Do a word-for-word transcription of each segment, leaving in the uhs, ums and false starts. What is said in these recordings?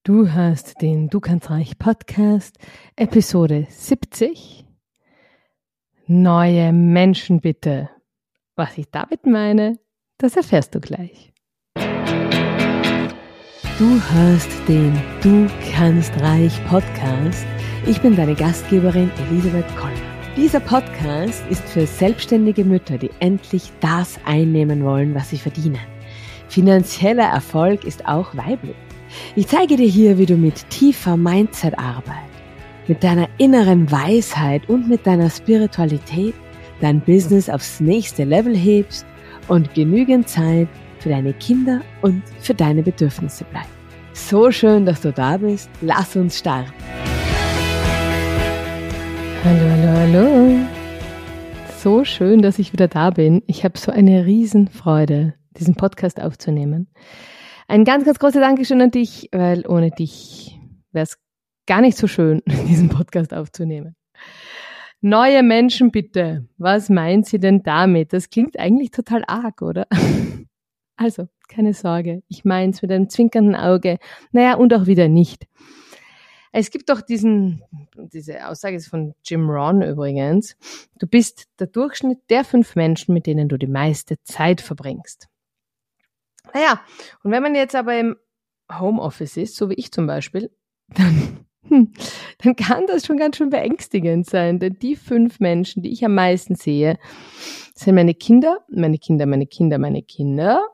Du hörst den Du kannst reich Podcast, Episode siebzig. Neue Menschen bitte. Was ich damit meine, das erfährst du gleich. Du hörst den Du kannst reich Podcast. Ich bin deine Gastgeberin Elisabeth Koller. Dieser Podcast ist für selbstständige Mütter, die endlich das einnehmen wollen, was sie verdienen. Finanzieller Erfolg ist auch weiblich. Ich zeige dir hier, wie du mit tiefer Mindset-Arbeit, mit deiner inneren Weisheit und mit deiner Spiritualität dein Business aufs nächste Level hebst und genügend Zeit für deine Kinder und für deine Bedürfnisse bleibt. So schön, dass du da bist. Lass uns starten. Hallo, hallo, hallo. So schön, dass ich wieder da bin. Ich habe so eine Riesenfreude, diesen Podcast aufzunehmen. Ein ganz, ganz großes Dankeschön an dich, weil ohne dich wäre es gar nicht so schön, diesen Podcast aufzunehmen. Neue Menschen bitte. Was meint sie denn damit? Das klingt eigentlich total arg, oder? Also, keine Sorge. Ich meine es mit einem zwinkernden Auge. Naja, und auch wieder nicht. Es gibt doch diesen, diese Aussage ist von Jim Rohn übrigens. Du bist der Durchschnitt der fünf Menschen, mit denen du die meiste Zeit verbringst. Naja, und wenn man jetzt aber im Homeoffice ist, so wie ich zum Beispiel, dann, hm, dann kann das schon ganz schön beängstigend sein, denn die fünf Menschen, die ich am meisten sehe, sind meine Kinder, meine Kinder, meine Kinder, meine Kinder.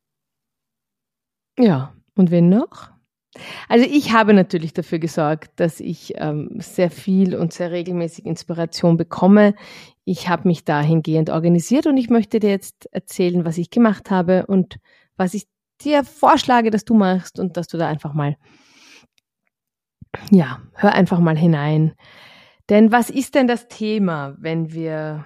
Ja, und wen noch? Also ich habe natürlich dafür gesorgt, dass ich ähm, sehr viel und sehr regelmäßig Inspiration bekomme. Ich habe mich dahingehend organisiert und ich möchte dir jetzt erzählen, was ich gemacht habe und was ich dir vorschlage, dass du machst und dass du da einfach mal, ja, hör einfach mal hinein. Denn was ist denn das Thema, wenn wir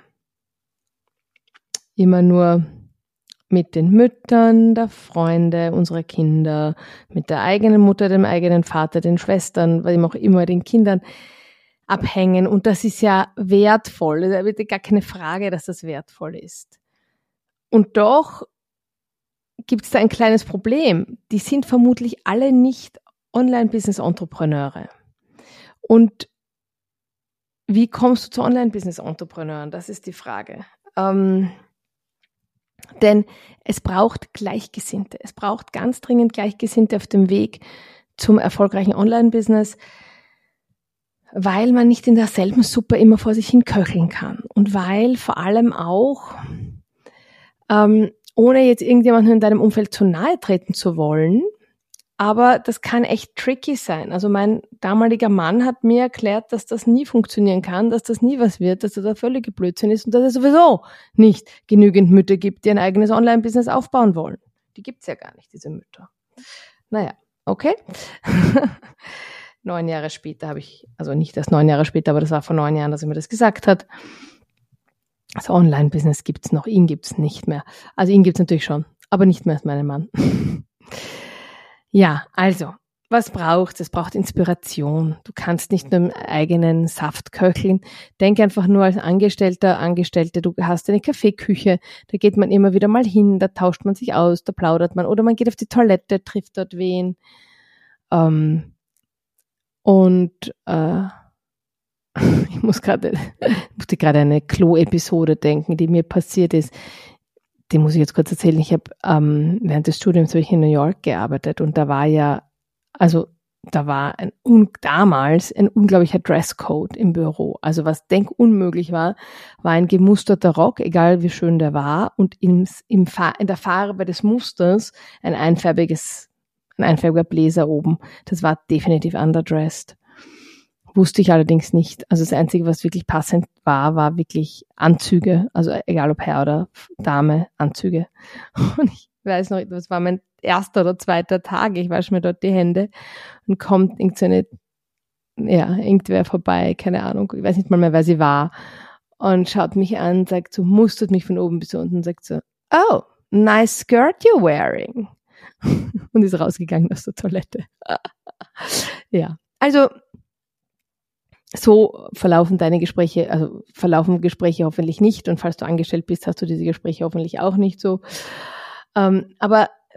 immer nur mit den Müttern der Freunde, unserer Kinder, mit der eigenen Mutter, dem eigenen Vater, den Schwestern, was auch immer, den Kindern abhängen. Und das ist ja wertvoll. Da wird gar keine Frage, dass das wertvoll ist. Und doch gibt es da ein kleines Problem. Die sind vermutlich alle nicht Online-Business-Entrepreneure. Und wie kommst du zu Online-Business-Entrepreneuren? Das ist die Frage. Ähm, denn es braucht Gleichgesinnte. Es braucht ganz dringend Gleichgesinnte auf dem Weg zum erfolgreichen Online-Business, weil man nicht in derselben Suppe immer vor sich hin köcheln kann. Und weil vor allem auch ähm, ohne jetzt irgendjemanden in deinem Umfeld zu nahe treten zu wollen, aber das kann echt tricky sein. Also mein damaliger Mann hat mir erklärt, dass das nie funktionieren kann, dass das nie was wird, dass das ein völliger Blödsinn ist und dass es sowieso nicht genügend Mütter gibt, die ein eigenes Online-Business aufbauen wollen. Die gibt's ja gar nicht, diese Mütter. Naja, okay. Neun Jahre später habe ich, also nicht erst neun Jahre später, aber das war vor neun Jahren, dass er mir das gesagt hat. Das Online-Business gibt's noch, ihn gibt's nicht mehr. Also ihn gibt's natürlich schon, aber nicht mehr als meinen Mann. Ja, also, was braucht's? Es braucht Inspiration. Du kannst nicht nur im eigenen Saft köcheln. Denk einfach nur als Angestellter, Angestellte, du hast eine Kaffeeküche, da geht man immer wieder mal hin, da tauscht man sich aus, da plaudert man oder man geht auf die Toilette, trifft dort wen. Ähm, und äh, ich muss gerade, musste gerade eine Klo-Episode denken, die mir passiert ist. Die muss ich jetzt kurz erzählen. Ich habe ähm, während des Studiums habe ich in New York gearbeitet und da war ja, also da war ein damals ein unglaublicher Dresscode im Büro. Also was denkunmöglich war, war ein gemusterter Rock, egal wie schön der war, und im, im in der Farbe des Musters ein einfarbiges, ein einfarbiger Bläser oben. Das war definitiv underdressed. Wusste ich allerdings nicht. Also das Einzige, was wirklich passend war, war wirklich Anzüge. Also egal ob Herr oder Dame, Anzüge. Und ich weiß noch, das war mein erster oder zweiter Tag. Ich wasche mir dort die Hände und kommt irgend so eine, ja, irgendwer vorbei, keine Ahnung, ich weiß nicht mal mehr, wer sie war. Und schaut mich an, sagt so, mustert mich von oben bis unten und sagt so, oh, nice skirt you're wearing. Und ist rausgegangen aus der Toilette. Ja, also so verlaufen deine Gespräche, also verlaufen Gespräche hoffentlich nicht. Und falls du angestellt bist, hast du diese Gespräche hoffentlich auch nicht so. Ähm, aber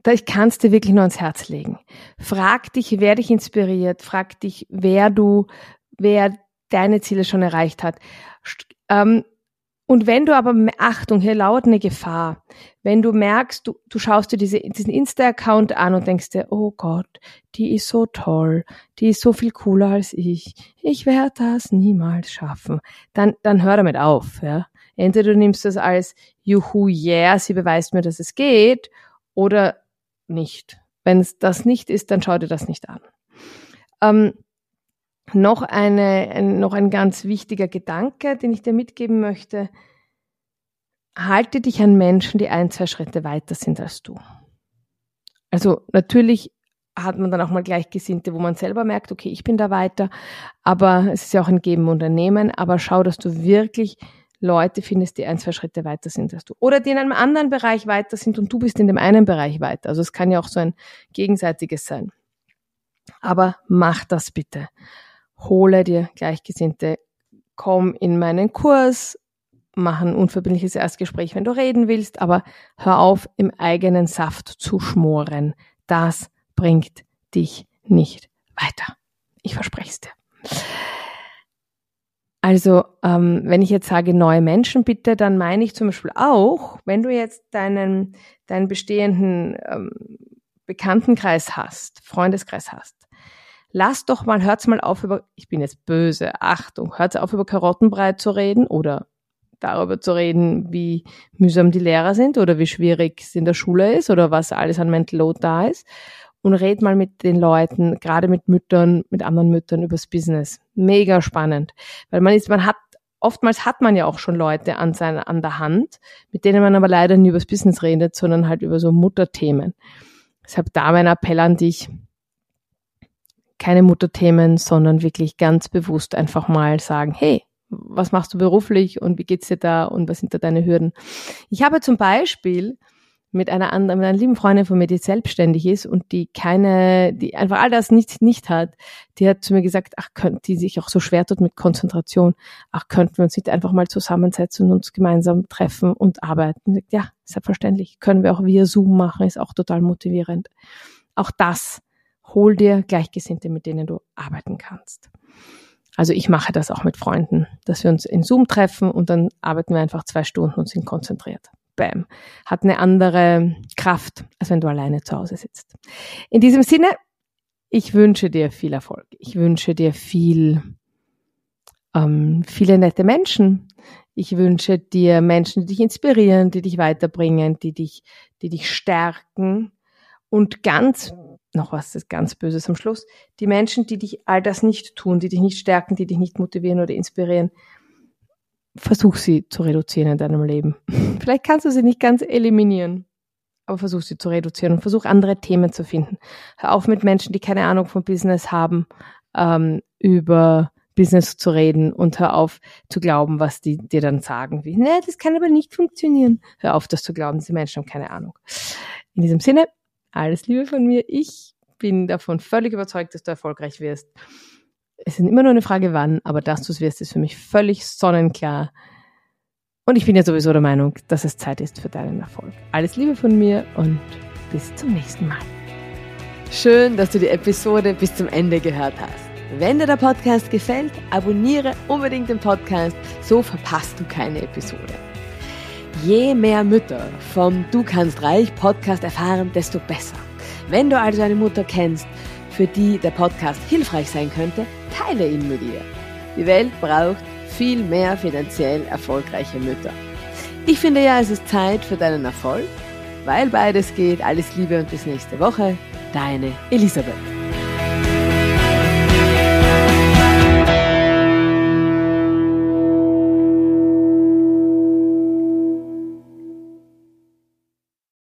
da ich kann es dir wirklich nur ans Herz legen. Frag dich, wer dich inspiriert, frag dich, wer du, wer deine Ziele schon erreicht hat. Ähm, und wenn du aber, Achtung, hier lauert eine Gefahr, wenn du merkst, du, du schaust dir diese, diesen Insta-Account an und denkst dir, oh Gott, die ist so toll, die ist so viel cooler als ich, ich werde das niemals schaffen, dann, dann hör damit auf. Ja? Entweder du nimmst das als, juhu, yeah, sie beweist mir, dass es geht, oder nicht. Wenn es das nicht ist, dann schau dir das nicht an. Ähm, noch eine, ein, noch ein ganz wichtiger Gedanke, den ich dir mitgeben möchte. Halte dich an Menschen, die ein, zwei Schritte weiter sind als du. Also natürlich hat man dann auch mal Gleichgesinnte, wo man selber merkt, okay, ich bin da weiter, aber es ist ja auch ein Geben und ein Nehmen, aber schau, dass du wirklich Leute findest, die ein, zwei Schritte weiter sind als du. Oder die in einem anderen Bereich weiter sind und du bist in dem einen Bereich weiter. Also es kann ja auch so ein gegenseitiges sein. Aber mach das bitte. Hole dir Gleichgesinnte, komm in meinen Kurs, mach ein unverbindliches Erstgespräch, wenn du reden willst, aber hör auf, im eigenen Saft zu schmoren. Das bringt dich nicht weiter. Ich verspreche es dir. Also, ähm, wenn ich jetzt sage, neue Menschen bitte, dann meine ich zum Beispiel auch, wenn du jetzt deinen, deinen bestehenden ähm, Bekanntenkreis hast, Freundeskreis hast, lass doch mal, hört's mal auf über, ich bin jetzt böse, Achtung, hört's auf über Karottenbrei zu reden oder darüber zu reden, wie mühsam die Lehrer sind oder wie schwierig es in der Schule ist oder was alles an Mental Load da ist. Und red mal mit den Leuten, gerade mit Müttern, mit anderen Müttern übers Business. Mega spannend. Weil man ist, man hat, oftmals hat man ja auch schon Leute an seiner, an der Hand, mit denen man aber leider nie übers Business redet, sondern halt über so Mutterthemen. Deshalb da mein Appell an dich, keine Mutterthemen, sondern wirklich ganz bewusst einfach mal sagen, hey, was machst du beruflich und wie geht's dir da und was sind da deine Hürden? Ich habe zum Beispiel mit einer anderen, mit einer lieben Freundin von mir, die selbstständig ist und die keine, die einfach all das nicht, nicht hat, die hat zu mir gesagt, ach, könnt, die sich auch so schwer tut mit Konzentration, ach, könnten wir uns nicht einfach mal zusammensetzen und uns gemeinsam treffen und arbeiten? Und sagt, ja, selbstverständlich, können wir auch via Zoom machen, ist auch total motivierend. Auch das, hol dir Gleichgesinnte, mit denen du arbeiten kannst. Also ich mache das auch mit Freunden, dass wir uns in Zoom treffen und dann arbeiten wir einfach zwei Stunden und sind konzentriert. Bam. Hat eine andere Kraft, als wenn du alleine zu Hause sitzt. In diesem Sinne, ich wünsche dir viel Erfolg. Ich wünsche dir viel, ähm, viele nette Menschen. Ich wünsche dir Menschen, die dich inspirieren, die dich weiterbringen, die dich, die dich stärken. Und ganz, noch was ist ganz Böses am Schluss, die Menschen, die dich all das nicht tun, die dich nicht stärken, die dich nicht motivieren oder inspirieren, versuch sie zu reduzieren in deinem Leben. Vielleicht kannst du sie nicht ganz eliminieren, aber versuch sie zu reduzieren und versuch andere Themen zu finden. Hör auf mit Menschen, die keine Ahnung vom Business haben, ähm, über Business zu reden und hör auf zu glauben, was die dir dann sagen. Wie, ne, das kann aber nicht funktionieren. Hör auf, das zu glauben, diese Menschen haben keine Ahnung. In diesem Sinne, alles Liebe von mir. Ich bin davon völlig überzeugt, dass du erfolgreich wirst. Es ist immer nur eine Frage, wann, aber dass du es wirst, ist für mich völlig sonnenklar. Und ich bin ja sowieso der Meinung, dass es Zeit ist für deinen Erfolg. Alles Liebe von mir und bis zum nächsten Mal. Schön, dass du die Episode bis zum Ende gehört hast. Wenn dir der Podcast gefällt, abonniere unbedingt den Podcast, so verpasst du keine Episode. Je mehr Mütter vom Du kannst reich Podcast erfahren, desto besser. Wenn du also eine Mutter kennst, für die der Podcast hilfreich sein könnte, teile ihn mit ihr. Die Welt braucht viel mehr finanziell erfolgreiche Mütter. Ich finde ja, es ist Zeit für deinen Erfolg, weil beides geht. Alles Liebe und bis nächste Woche. Deine Elisabeth.